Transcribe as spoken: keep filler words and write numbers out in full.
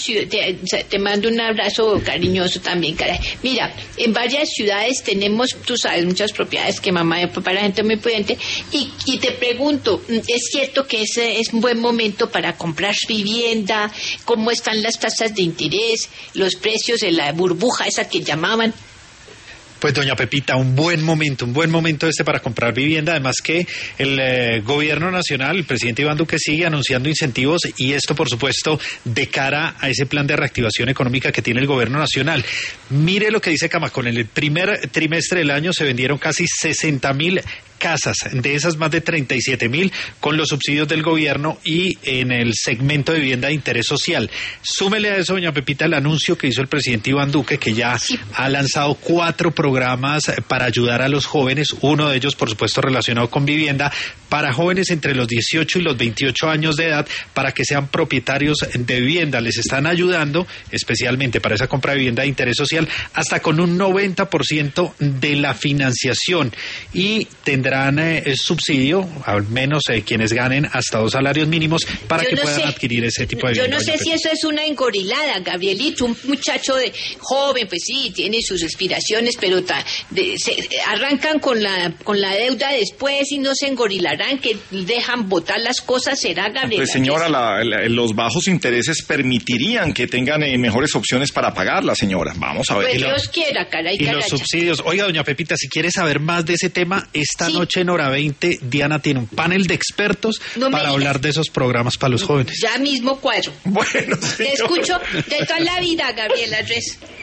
Te, te mando un abrazo cariñoso también, caray. Mira, en varias ciudades tenemos, tú sabes, muchas propiedades que mamá y papá, la gente muy pudiente, y, y te pregunto, ¿es cierto que ese es un buen momento para comprar vivienda? ¿Cómo están las tasas de interés, los precios de la burbuja esa que llamaban? Pues doña Pepita, un buen momento, un buen momento este para comprar vivienda, además que el eh, gobierno nacional, el presidente Iván Duque sigue anunciando incentivos y esto por supuesto de cara a ese plan de reactivación económica que tiene el gobierno nacional. Mire lo que dice Camacol, en el primer trimestre del año se vendieron casi sesenta mil casas, de esas más de treinta y siete mil con los subsidios del gobierno y en el segmento de vivienda de interés social. Súmele a eso, doña Pepita, el anuncio que hizo el presidente Iván Duque, que ya sí. ha lanzado cuatro programas para ayudar a los jóvenes, uno de ellos, por supuesto, relacionado con vivienda, para jóvenes entre los dieciocho y los veintiocho años de edad, para que sean propietarios de vivienda. Les están ayudando, especialmente para esa compra de vivienda de interés social, hasta con un noventa por ciento de la financiación y tendrán Eh, subsidio, al menos eh, quienes ganen hasta dos salarios mínimos, para yo que no puedan sé. adquirir ese tipo de Yo vivienda. no sé si eso es una engorilada, Gabrielito, un muchacho de joven, pues sí, tiene sus aspiraciones, pero ta, de, se, arrancan con la con la deuda después y no se engorilarán, que dejan botar las cosas, ¿será, Gabriel? Pues señora, la, la, los bajos intereses permitirían que tengan eh, mejores opciones para pagarla, señora. Vamos a ver. Pues y Dios lo, quiera, caray, Y los subsidios. Oiga, doña Pepita, si quiere saber más de ese tema, esta sí. noche en hora veinte, Diana tiene un panel de expertos no para hablar de esos programas para los jóvenes. Ya mismo cuadro. Bueno, Te escucho de toda la vida, Gabriela Reyes.